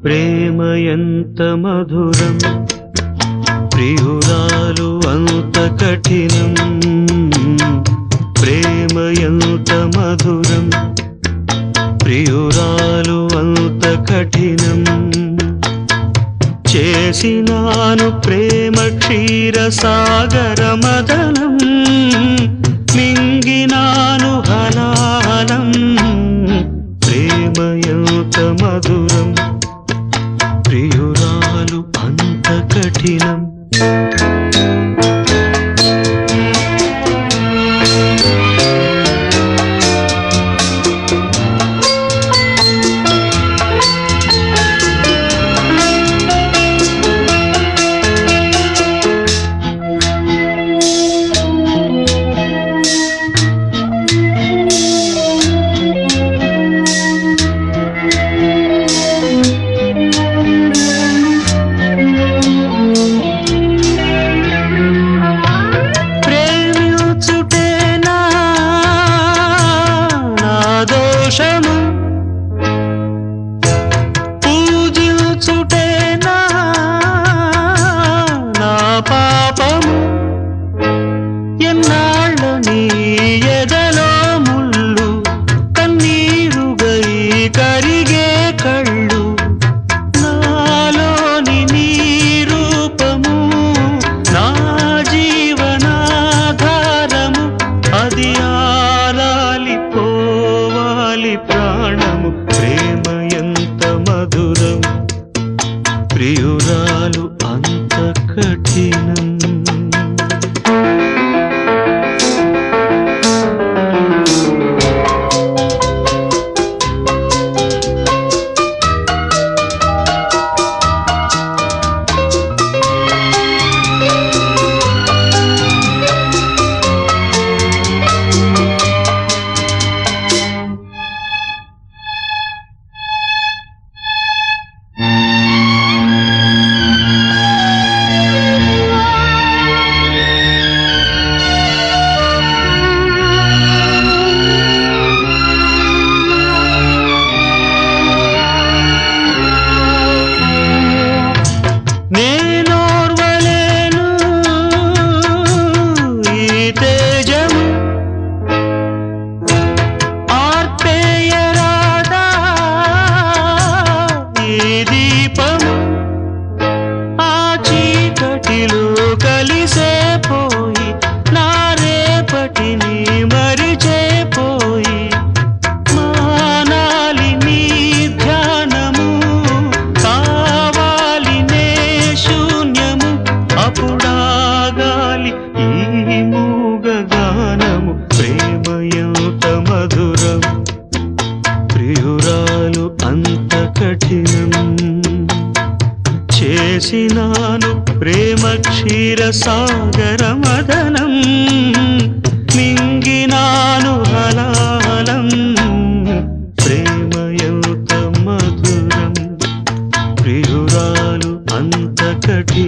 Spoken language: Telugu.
ప్రేమ ఎంత మధురం ప్రియురాలు అంత కఠినం ప్రేమ ఎంత మధురం ప్రియురాలు అంత కఠినం చేసినాను ప్రేమ క్షీర సాగర మదనం మింగినాను హలాలం ప్రేమ ఎంత మధురం ప్రియురాలు అంత కఠినం పూజించుటేనా నా పాపము ఎన్నాళ్ళ నీ ఎదలో ముళ్ళు కన్నీరుగై కరిగే కళ్ళు నాలోని నీ రూపము నా జీవనాధారము అది ఆరాలి పోవాలి ప్రాణము ప్రేమ ఎంత మధురం ప్రియురాలు అంత కఠినం కలిసే పోయి నా రేపటిని మరిచే పోయి మానాలి నీ ధ్యానము కావాలి నే శూన్యము అప్పుడాగాలి ఈ మూగ గానము ప్రేమ ఎంత మధురం ప్రియురాలు అంత కఠినం చేసినాను ప్రేమ క్షీర సాగర మదనం మింగినాను హలాలం ప్రేమ ఎంత మధురం ప్రియురాలు అంత కఠినం